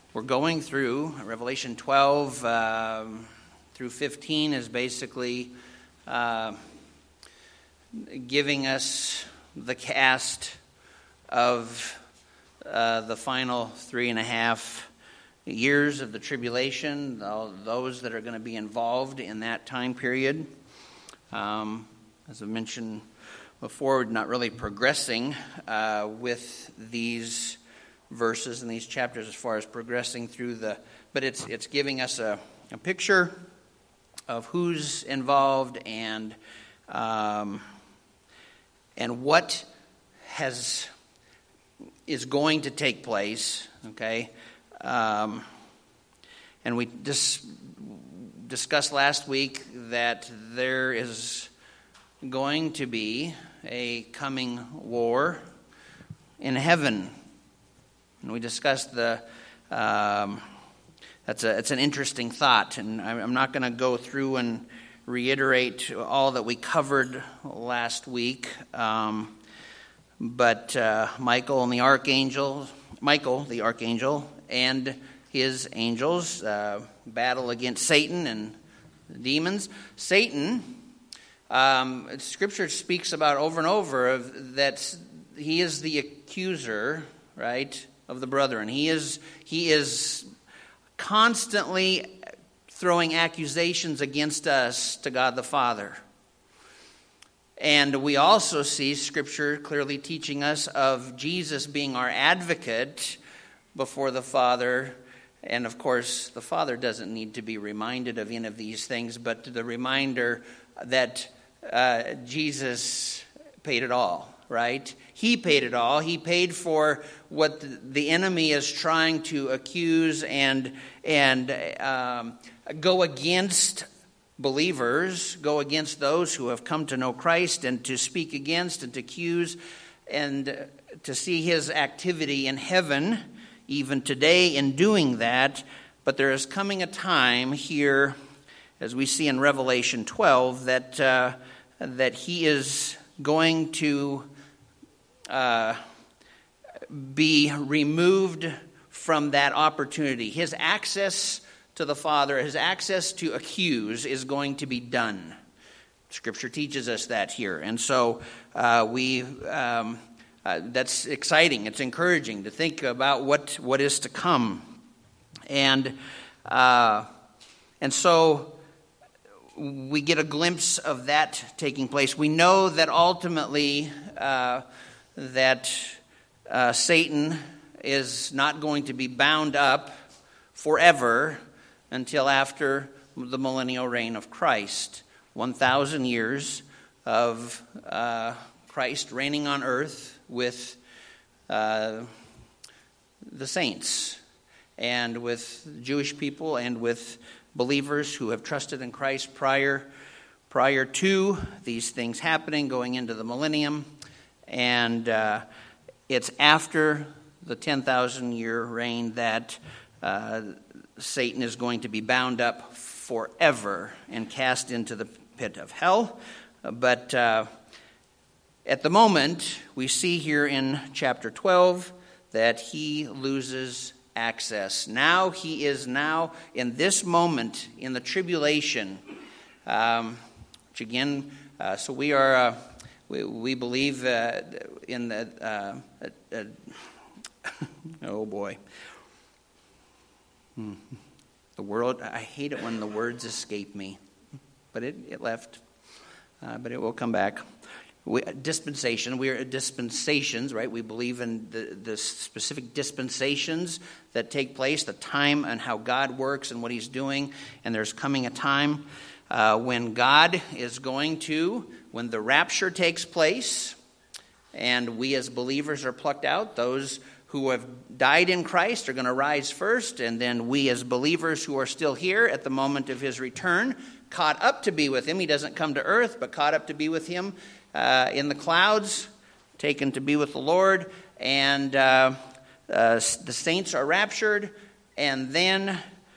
We're going through Revelation 12 through 15 is basically giving us the cast of the final 3.5 years of the tribulation, those that are going to be involved in that time period. As I mentioned before, we're not really progressing with these verses and these chapters as far as progressing through but it's giving us a picture of who's involved and what is going to take place. Okay, and we discussed last week that there is going to be a coming war in heaven. And we discussed it's an interesting thought, and I'm not going to go through and reiterate all that we covered last week. But Michael the archangel, and his angels battle against Satan and demons. Satan, Scripture speaks about over and over that he is the accuser, right, of the brethren. He is constantly throwing accusations against us to God the Father. And we also see Scripture clearly teaching us of Jesus being our advocate before the Father. And of course, the Father doesn't need to be reminded of any of these things, but the reminder that Jesus paid it all, right? He paid it all. He paid for what the enemy is trying to accuse and go against believers, go against those who have come to know Christ, and to speak against and to accuse and to see his activity in heaven even today in doing that. But there is coming a time here, as we see in Revelation 12, that he is going to be removed from that opportunity. His access to the Father, his access to accuse is going to be done. Scripture teaches us that here. And so that's exciting. It's encouraging to think about what is to come. And so we get a glimpse of that taking place. We know that ultimately that Satan is not going to be bound up forever until after the millennial reign of Christ. 1,000 years of Christ reigning on earth with the saints and with Jewish people and with believers who have trusted in Christ prior to these things happening, going into the millennium. And it's after the 10,000-year reign that Satan is going to be bound up forever and cast into the pit of hell. But at the moment, we see here in chapter 12 that he loses access. Now he is in this moment in the tribulation, which again, so we are we believe in the oh boy, the world. I hate it when the words escape me, but it left, but it will come back. Dispensation. We are dispensations, right? We believe in the specific dispensations that take place, the time and how God works and what he's doing. And there's coming a time when God is going to, when the rapture takes place, and we as believers are plucked out. Those who have died in Christ are going to rise first, and then we as believers who are still here at the moment of his return, caught up to be with him. He doesn't come to earth, but caught up to be with him in the clouds, taken to be with the Lord, and the saints are raptured, and then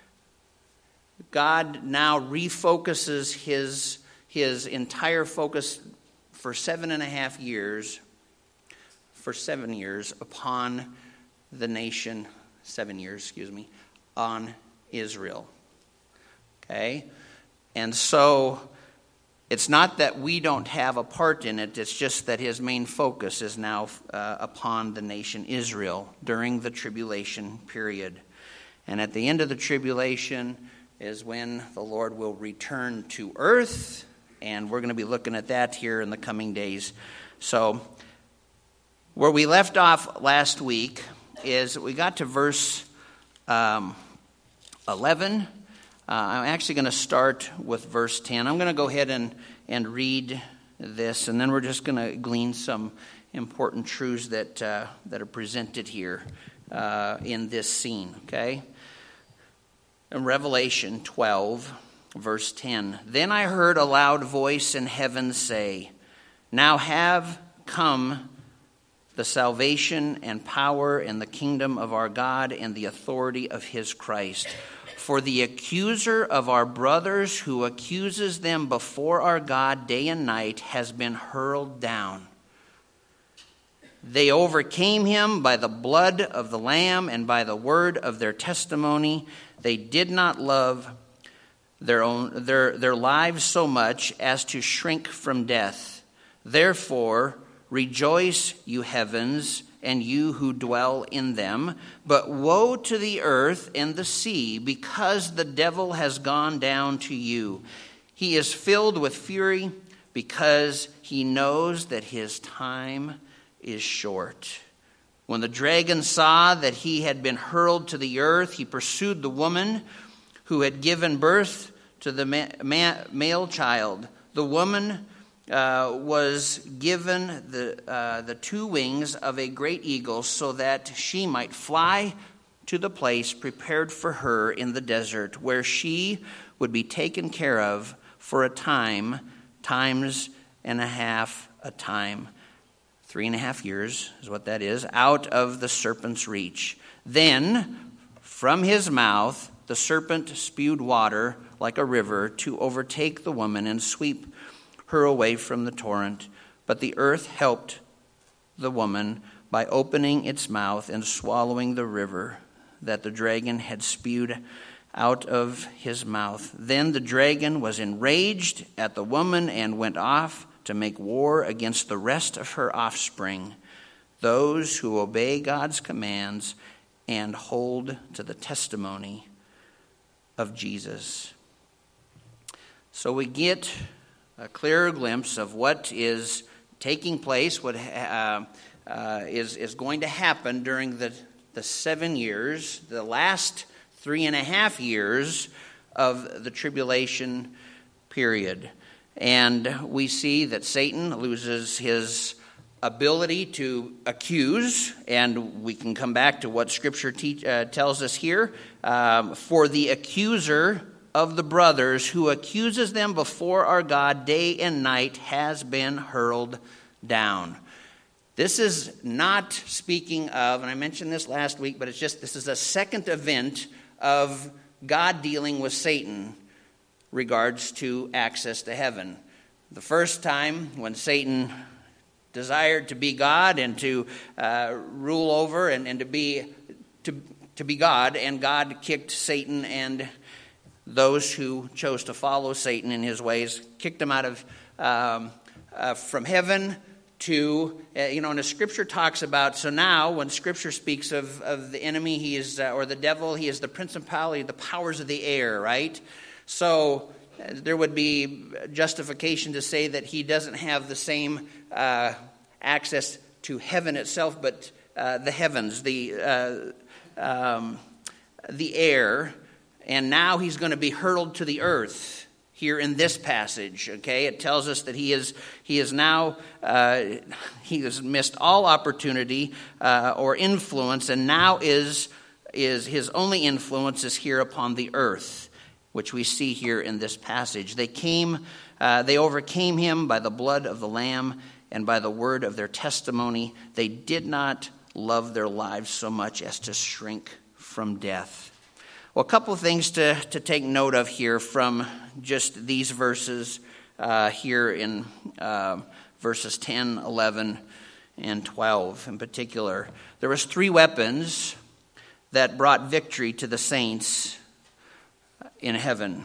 God now refocuses his entire focus for 7.5 years, for 7 years upon the nation, 7 years, on Israel. Okay? And so it's not that we don't have a part in it, it's just that his main focus is now upon the nation Israel during the tribulation period. And at the end of the tribulation is when the Lord will return to earth, and we're going to be looking at that here in the coming days. So where we left off last week is we got to verse 11. I'm actually going to start with verse 10. I'm going to go ahead and read this, and then we're just going to glean some important truths that are presented here in this scene, okay? In Revelation 12, verse 10, "Then I heard a loud voice in heaven say, 'Now have come the salvation and power and the kingdom of our God and the authority of his Christ. For the accuser of our brothers who accuses them before our God day and night has been hurled down. They overcame him by the blood of the Lamb and by the word of their testimony. They did not love their lives so much as to shrink from death. Therefore, rejoice, you heavens, and you who dwell in them. But woe to the earth and the sea, because the devil has gone down to you. He is filled with fury, because he knows that his time is short. When the dragon saw that he had been hurled to the earth, he pursued the woman who had given birth to the male child. The woman was given the two wings of a great eagle so that she might fly to the place prepared for her in the desert, where she would be taken care of for a time, times and a half a time. 3.5 years is what that is, out of the serpent's reach. Then from his mouth the serpent spewed water like a river to overtake the woman and sweep her away from the torrent. But the earth helped the woman by opening its mouth and swallowing the river that the dragon had spewed out of his mouth. Then the dragon was enraged at the woman and went off to make war against the rest of her offspring, those who obey God's commands and hold to the testimony of Jesus. So we get a clearer glimpse of what is taking place, what is going to happen during the 7 years, the last 3.5 years of the tribulation period. And we see that Satan loses his ability to accuse, and we can come back to what Scripture tells us here. For the accuser of the brothers who accuses them before our God day and night has been hurled down. This is not speaking of, and I mentioned this last week, but this is a second event of God dealing with Satan regards to access to heaven. The first time when Satan desired to be God and to rule over and to be God, and God kicked Satan and those who chose to follow Satan in his ways, kicked him out of from heaven to, and the Scripture talks about, so now when Scripture speaks of the enemy, he is, or the devil, he is the principality, the powers of the air, right? So there would be justification to say that he doesn't have the same access to heaven itself, but the heavens, the air. And now he's going to be hurled to the earth here in this passage. Okay, it tells us that he has missed all opportunity or influence, and now is his only influence is here upon the earth, which we see here in this passage. They overcame him by the blood of the Lamb and by the word of their testimony. They did not love their lives so much as to shrink from death. Well, a couple of things to take note of here from just these verses here in verses 10, 11, and 12 in particular. There was 3 weapons that brought victory to the saints in heaven.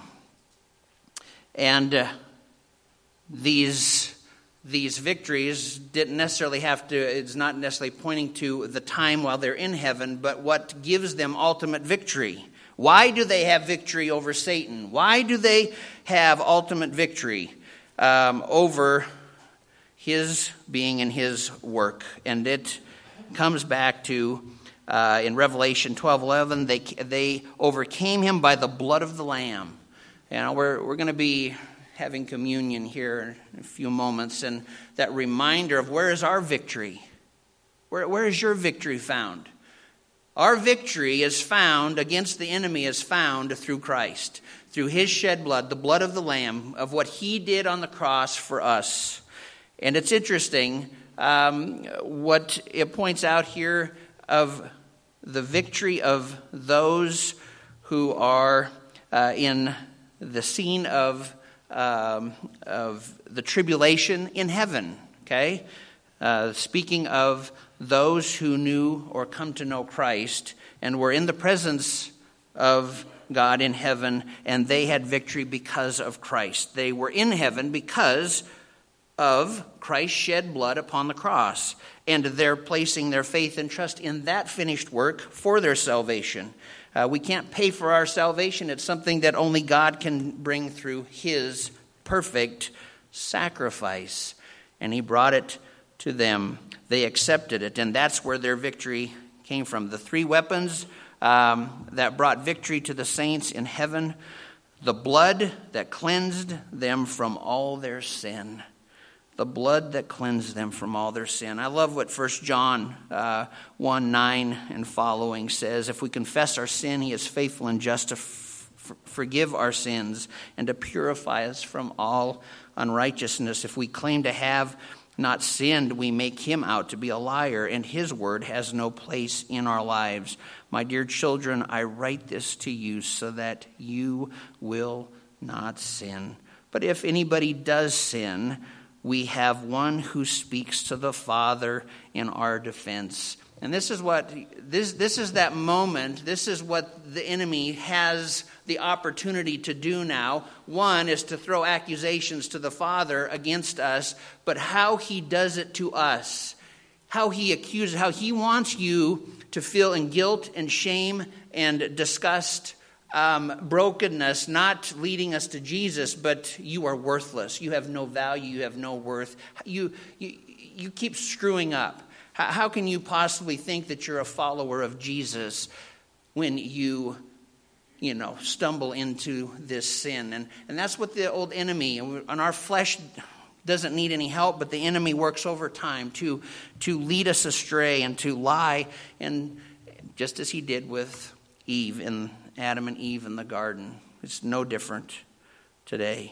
And these victories didn't necessarily it's not necessarily pointing to the time while they're in heaven, but what gives them ultimate victory. Why do they have victory over Satan? Why do they have ultimate victory over his being and his work? And it comes back to, in Revelation 12:11, they overcame him by the blood of the Lamb. We're going to be having communion here in a few moments, and that reminder of where is our victory? Where is your victory found? Our victory is found against the enemy is found through Christ, through his shed blood, the blood of the Lamb, of what he did on the cross for us. And it's interesting what it points out here of the victory of those who are in the scene of the tribulation in heaven. Okay, speaking of those who knew or come to know Christ and were in the presence of God in heaven, and they had victory because of Christ. They were in heaven because of Christ's shed blood upon the cross, and they're placing their faith and trust in that finished work for their salvation. We can't pay for our salvation. It's something that only God can bring through his perfect sacrifice, and he brought it to them. They accepted it, and that's where their victory came from. The three weapons that brought victory to the saints in heaven: the blood that cleansed them from all their sin. The blood that cleansed them from all their sin. I love what 1 John 1:9 and following says. If we confess our sin, he is faithful and just to forgive our sins and to purify us from all unrighteousness. If we claim to have not sinned, we make him out to be a liar, and his word has no place in our lives. My dear children, I write this to you so that you will not sin. But if anybody does sin, we have one who speaks to the Father in our defense. And this is what this is that moment. This is what the enemy has the opportunity to do now. One is to throw accusations to the Father against us, but how he does it to us, how he accuses, how he wants you to feel in guilt and shame and disgust, brokenness, not leading us to Jesus, but you are worthless. You have no value. You have no worth. You keep screwing up. How can you possibly think that you're a follower of Jesus when you stumble into this sin? And that's what the old enemy, and our flesh doesn't need any help, but the enemy works overtime to lead us astray and to lie, and just as he did with Adam and Eve in the garden. It's no different today.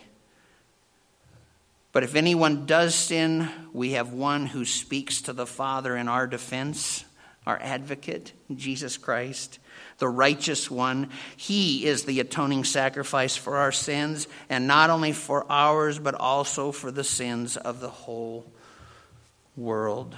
But if anyone does sin, we have one who speaks to the Father in our defense, our advocate, Jesus Christ, the righteous one. He is the atoning sacrifice for our sins, and not only for ours, but also for the sins of the whole world.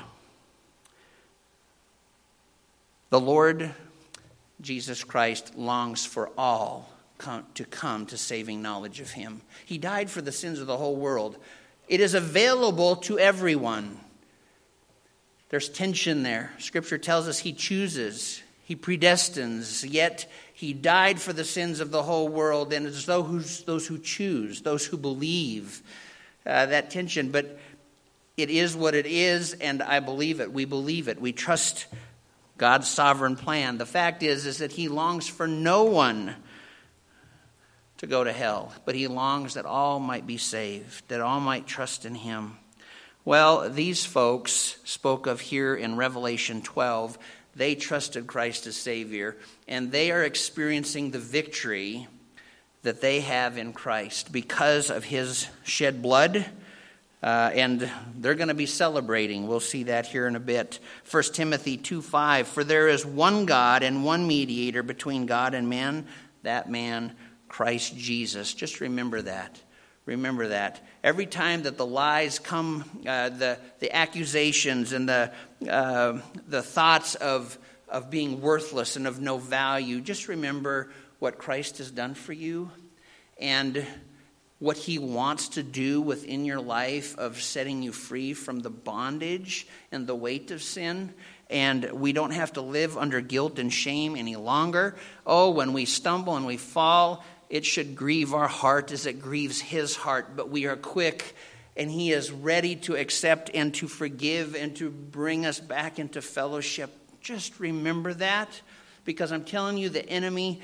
The Lord Jesus Christ longs for all to come to saving knowledge of him. He died for the sins of the whole world. It is available to everyone. There's tension there. Scripture tells us he chooses, he predestines, yet he died for the sins of the whole world, and it's those who choose, those who believe, that tension. But it is what it is, and I believe it. We believe it. We trust God's sovereign plan. The fact is that he longs for no one to go to hell, but he longs that all might be saved, that all might trust in him. Well, these folks spoke of here in Revelation 12, they trusted Christ as Savior, and they are experiencing the victory that they have in Christ because of his shed blood. And they're going to be celebrating. We'll see that here in a bit. 1 Timothy 2:5, for there is one God and one mediator between God and men, that man, Christ Jesus. Just remember that. Remember that. Every time that the lies come, the accusations and the thoughts of being worthless and of no value, just remember what Christ has done for you and what he wants to do within your life of setting you free from the bondage and the weight of sin. And we don't have to live under guilt and shame any longer. Oh, when we stumble and we fall, it should grieve our heart as it grieves his heart. But we are quick, and he is ready to accept and to forgive and to bring us back into fellowship. Just remember that, because I'm telling you, the enemy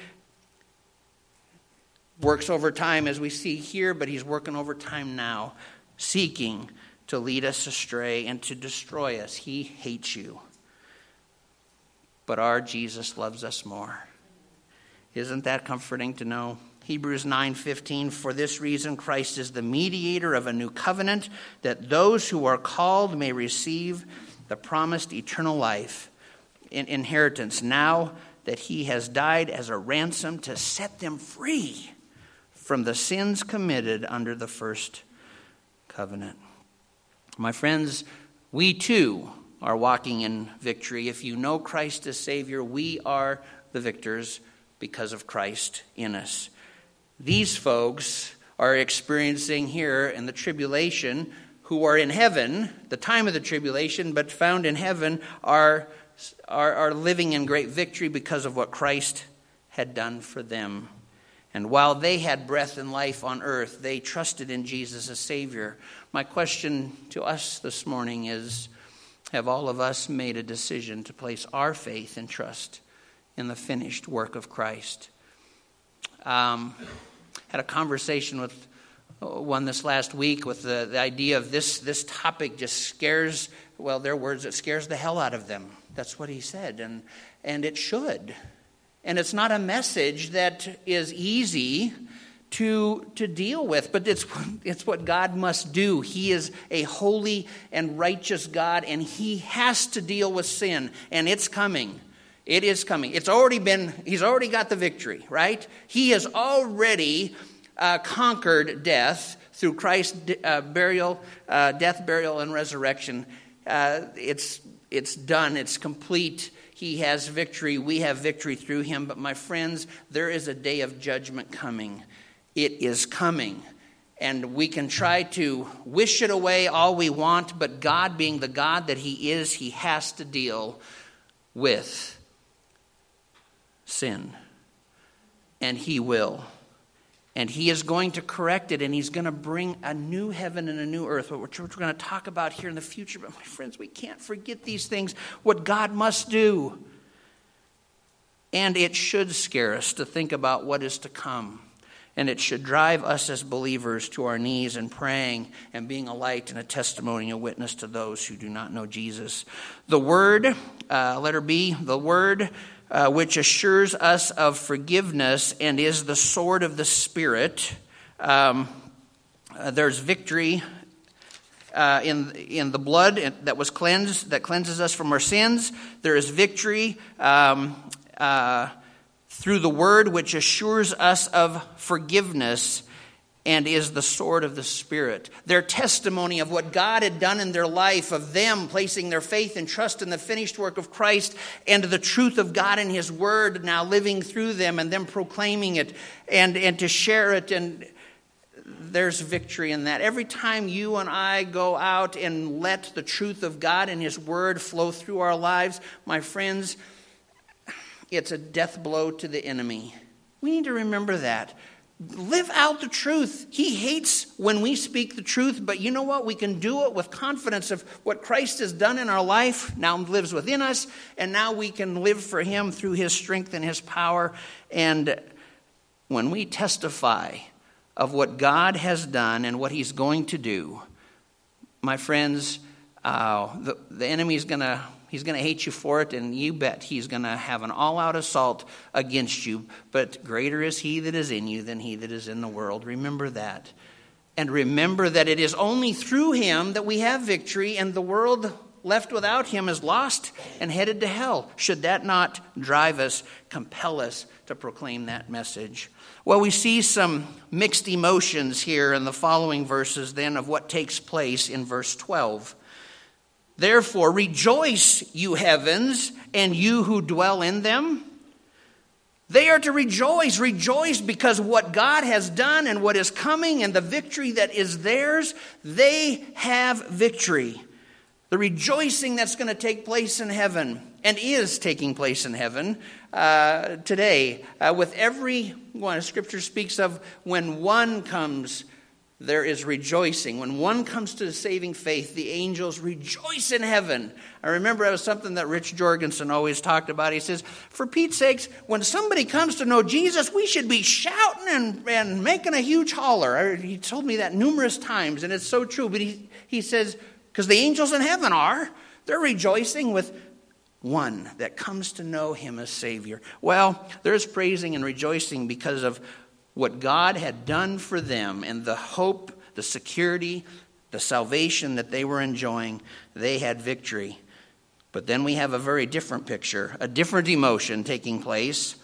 works overtime, as we see here, but he's working overtime now, seeking to lead us astray and to destroy us. He hates you. But our Jesus loves us more. Isn't that comforting to know? Hebrews 9:15, for this reason Christ is the mediator of a new covenant, that those who are called may receive the promised eternal life, inheritance, now that he has died as a ransom to set them free from the sins committed under the first covenant. My friends, we too are walking in victory. If you know Christ as Savior, we are the victors because of Christ in us. These folks are experiencing here in the tribulation, who are in heaven, the time of the tribulation, but found in heaven, are living in great victory because of what Christ had done for them. And while they had breath and life on earth, they trusted in Jesus as Savior. My question to us this morning is, have all of us made a decision to place our faith and trust in the finished work of Christ? Had a conversation with one this last week with the idea of this topic just scares, well, their words, it scares the hell out of them. That's what he said, and it should. And it's not a message that is easy to deal with, but it's what God must do. He is a holy and righteous God, and he has to deal with sin, and it's coming. It is coming. He's already got the victory, right? He has already conquered death through Christ's death, burial, and resurrection. It's done. It's complete. He has victory. We have victory through him. But my friends, there is a day of judgment coming. It is coming. And we can try to wish it away all we want, but God, being the God that he is, he has to deal with sin. And he will. And he is going to correct it, and he's going to bring a new heaven and a new earth, which we're going to talk about here in the future. But my friends, we can't forget these things, what God must do. And it should scare us to think about what is to come. And it should drive us as believers to our knees and praying and being a light and a testimony, a witness to those who do not know Jesus. The word, letter B, the word which assures us of forgiveness and is the sword of the Spirit. There's victory in the blood that was cleansed, that cleanses us from our sins. There is victory through the word which assures us of forgiveness and is the sword of the Spirit. Their testimony of what God had done in their life, of them placing their faith and trust in the finished work of Christ and the truth of God in his word now living through them and them proclaiming it and to share it. And there's victory in that. Every time you and I go out and let the truth of God and his word flow through our lives, my friends, it's a death blow to the enemy. We need to remember that. Live out the truth. He hates when we speak the truth, but you know what? We can do it with confidence of what Christ has done in our life, now lives within us, and now we can live for him through his strength and his power. And when we testify of what God has done and what he's going to do, my friends, the enemy's He's going to hate you for it, and you bet he's going to have an all-out assault against you. But greater is he that is in you than he that is in the world. Remember that. And remember that it is only through him that we have victory, and the world left without him is lost and headed to hell. Should that not drive us, compel us to proclaim that message? Well, we see some mixed emotions here in the following verses then of what takes place in verse 12. Therefore, rejoice, you heavens, and you who dwell in them. They are to rejoice. Rejoice because what God has done and what is coming and the victory that is theirs, they have victory. The rejoicing that's going to take place in heaven and is taking place in heaven today. With every one, Scripture speaks of when one comes, there is rejoicing. When one comes to the saving faith, the angels rejoice in heaven. I remember it was something that Rich Jorgensen always talked about. He says, for Pete's sakes, when somebody comes to know Jesus, we should be shouting and making a huge holler. He told me that numerous times, and it's so true. But he says, because the angels in heaven they're rejoicing with one that comes to know him as Savior. Well, there's praising and rejoicing because of what God had done for them and the hope, the security, the salvation that they were enjoying. They had victory. But then we have a very different picture, a different emotion taking place.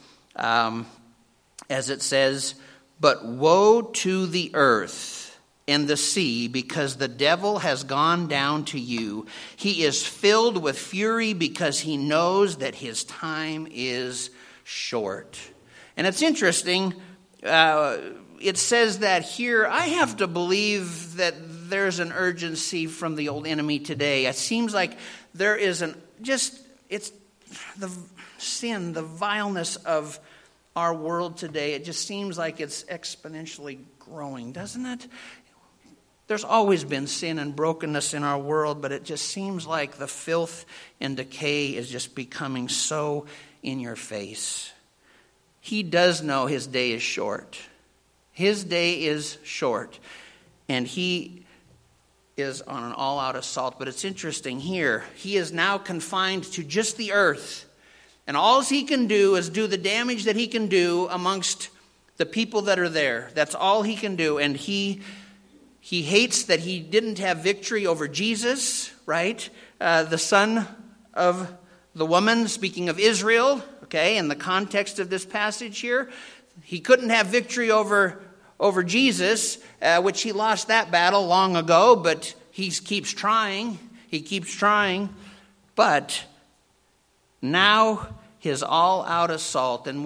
As it says, but woe to the earth and the sea, because the devil has gone down to you. He is filled with fury because he knows that his time is short. And it's interesting. It says that here. I have to believe that there's an urgency from the old enemy today. It seems like there is it's the sin, the vileness of our world today. It just seems like it's exponentially growing, doesn't it? There's always been sin and brokenness in our world, but it just seems like the filth and decay is just becoming so in your face. He does know his day is short. His day is short. And he is on an all-out assault. But it's interesting here. He is now confined to just the earth. And all he can do is do the damage that he can do amongst the people that are there. That's all he can do. And he hates that he didn't have victory over Jesus, right? The son of the woman, speaking of Israel, okay, in the context of this passage here. He couldn't have victory over Jesus, which he lost that battle long ago, but he keeps trying. He keeps trying. But now his all-out assault, and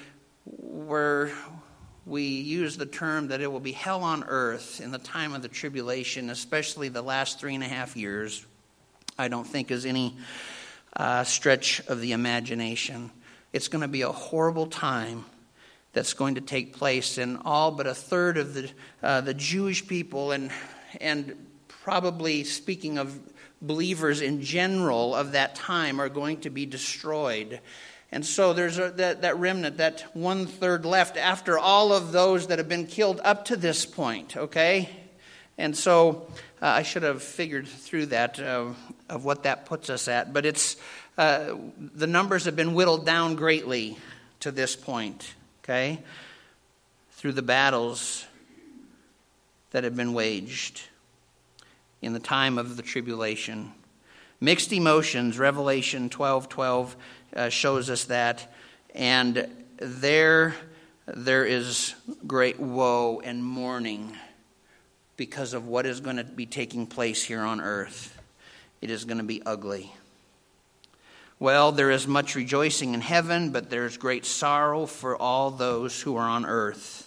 we use the term that it will be hell on earth in the time of the tribulation, especially the last 3.5 years, I don't think is any stretch of the imagination. It's going to be a horrible time that's going to take place, and all but a third of the Jewish people and probably speaking of believers in general of that time are going to be destroyed. And so there's that remnant, that 1/3 left after all of those that have been killed up to this point, okay? And so I should have figured through that of what that puts us at. But it's the numbers have been whittled down greatly to this point, okay? Through the battles that have been waged in the time of the tribulation. Mixed emotions, Revelation 12:12 shows us that. And there is great woe and mourning because of what is going to be taking place here on earth. It is going to be ugly. Well, there is much rejoicing in heaven, but there's great sorrow for all those who are on earth.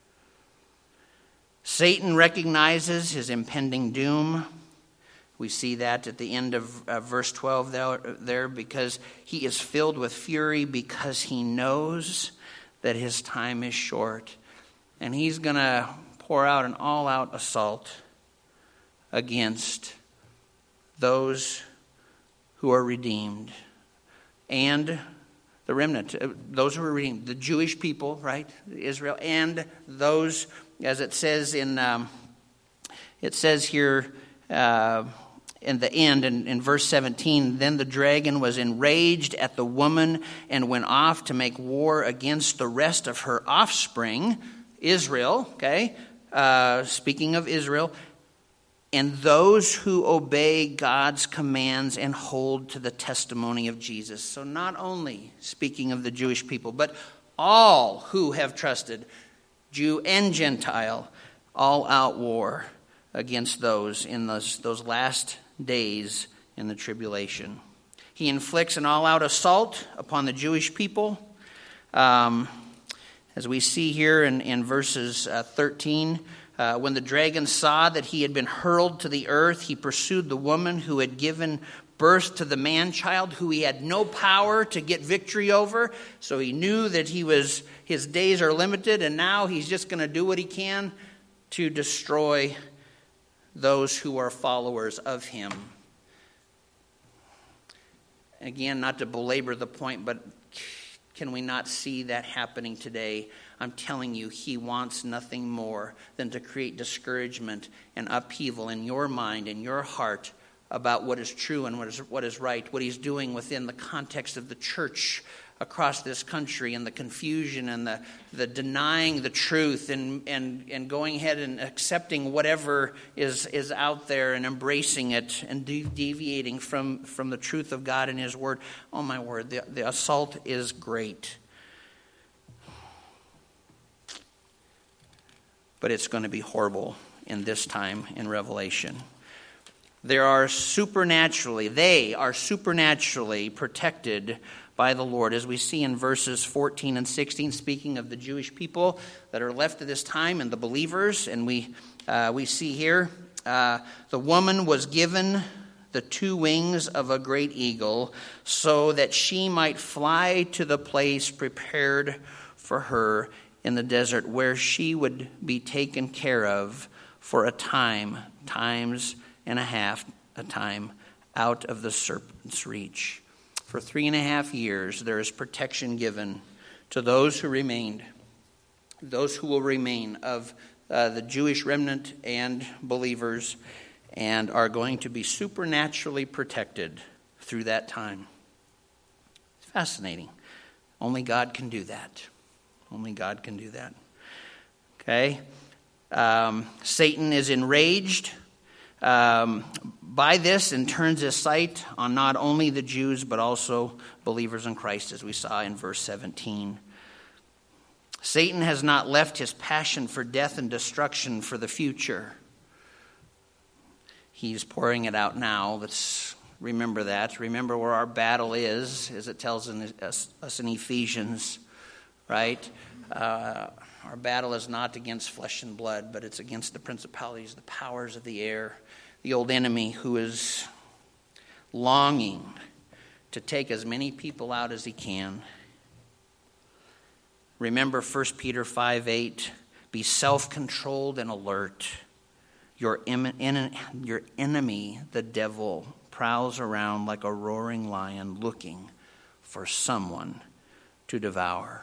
Satan recognizes his impending doom. We see that at the end of verse 12 there, because he is filled with fury because he knows that his time is short. And he's going to pour out an all-out assault against those who are redeemed and the remnant, those who are redeemed, the Jewish people, right, Israel, and those, as it says here in the end, in verse 17, then the dragon was enraged at the woman and went off to make war against the rest of her offspring, Israel, okay, speaking of Israel, and those who obey God's commands and hold to the testimony of Jesus. So not only speaking of the Jewish people, but all who have trusted, Jew and Gentile, all out war against those in those last days in the tribulation. He inflicts an all-out assault upon the Jewish people. As we see here in verses 13, when the dragon saw that he had been hurled to the earth, he pursued the woman who had given birth to the man-child, who he had no power to get victory over. So he knew that his days are limited, and now he's just going to do what he can to destroy those who are followers of him. Again, not to belabor the point, but can we not see that happening today? I'm telling you, he wants nothing more than to create discouragement and upheaval in your mind and your heart about what is true and what is right, what he's doing within the context of the church across this country, and the confusion and the denying the truth and going ahead and accepting whatever is out there and embracing it and deviating from the truth of God and his word. Oh my word, the assault is great. But it's going to be horrible in this time in Revelation. They are supernaturally protected by the Lord, as we see in verses 14 and 16, speaking of the Jewish people that are left at this time and the believers. And we see here, the woman was given the 2 wings of a great eagle so that she might fly to the place prepared for her in the desert, where she would be taken care of for times and a half, out of the serpent's reach. For 3.5 years, there is protection given to those who remained, those who will remain of the Jewish remnant and believers, and are going to be supernaturally protected through that time. It's fascinating. Only God can do that. Only God can do that. Okay? Satan is enraged by this and turns his sight on not only the Jews but also believers in Christ, as we saw in verse 17. Satan has not left his passion for death and destruction for the future. He's pouring it out now. Let's remember that. Remember where our battle is, as it tells us in Ephesians, right? Our battle is not against flesh and blood, but it's against the principalities, the powers of the air, the old enemy who is longing to take as many people out as he can. Remember 1 Peter 5:8, be self-controlled and alert. Your enemy, the devil, prowls around like a roaring lion looking for someone to devour.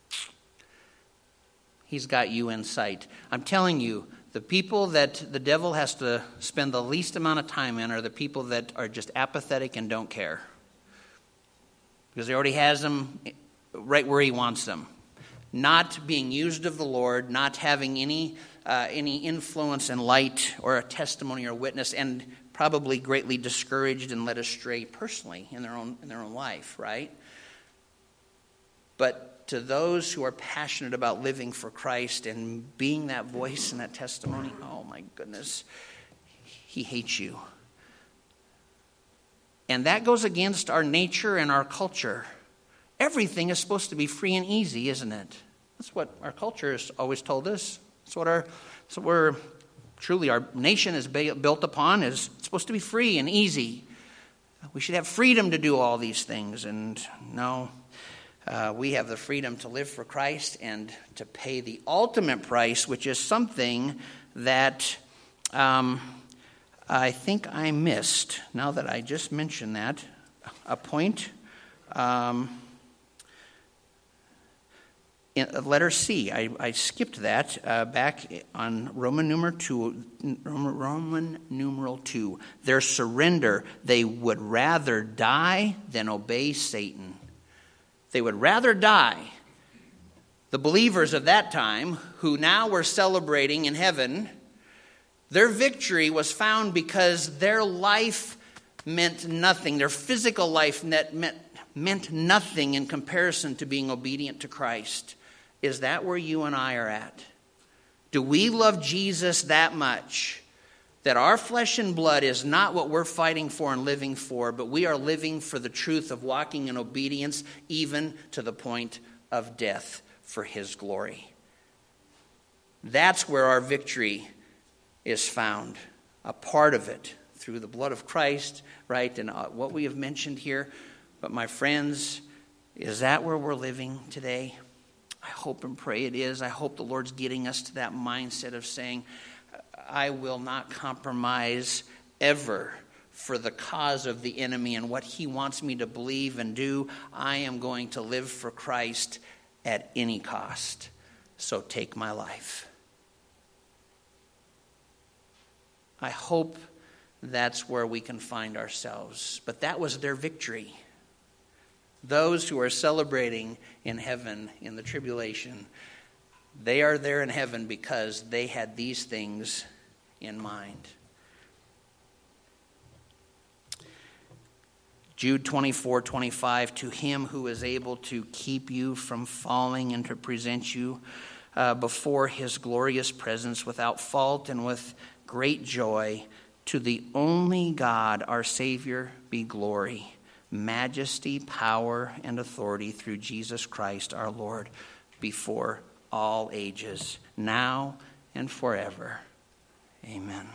He's got you in sight. I'm telling you, the people that the devil has to spend the least amount of time in are the people that are just apathetic and don't care. Because he already has them right where he wants them. Not being used of the Lord, not having any influence and light or a testimony or witness, and probably greatly discouraged and led astray personally in their own life, right? But to those who are passionate about living for Christ and being that voice and that testimony, oh my goodness, he hates you. And that goes against our nature and our culture. Everything is supposed to be free and easy, isn't it? That's what our culture has always told us. That's what our nation is built upon. Is it's supposed to be free and easy. We should have freedom to do all these things. And no, we have the freedom to live for Christ and to pay the ultimate price, which is something that I think I missed. Now that I just mentioned that, a point. In letter C, I skipped that back on Roman numeral 2. Their surrender, they would rather die than obey Satan. They would rather die. The believers of that time, who now were celebrating in heaven, their victory was found because their life meant nothing. Their physical life meant nothing in comparison to being obedient to Christ. Is that where you and I are at? Do we love Jesus that much that our flesh and blood is not what we're fighting for and living for, but we are living for the truth of walking in obedience, even to the point of death for his glory. That's where our victory is found, a part of it through the blood of Christ, right, and what we have mentioned here. But my friends, is that where we're living today? I hope and pray it is. I hope the Lord's getting us to that mindset of saying, I will not compromise ever for the cause of the enemy and what he wants me to believe and do. I am going to live for Christ at any cost. So take my life. I hope that's where we can find ourselves. But that was their victory. Those who are celebrating in heaven in the tribulation, they are there in heaven because they had these things in mind. Jude 24:25, to him who is able to keep you from falling and to present you before his glorious presence without fault and with great joy, to the only God, our Savior, be glory, majesty, power, and authority through Jesus Christ our Lord, before all ages, now and forever. Amen.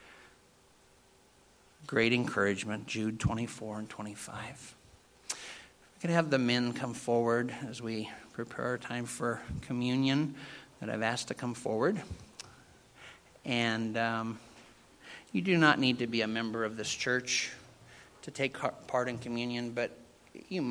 Great encouragement, Jude 24 and 25. We could have the men come forward as we prepare our time for communion that I've asked to come forward. And you do not need to be a member of this church to take part in communion, but you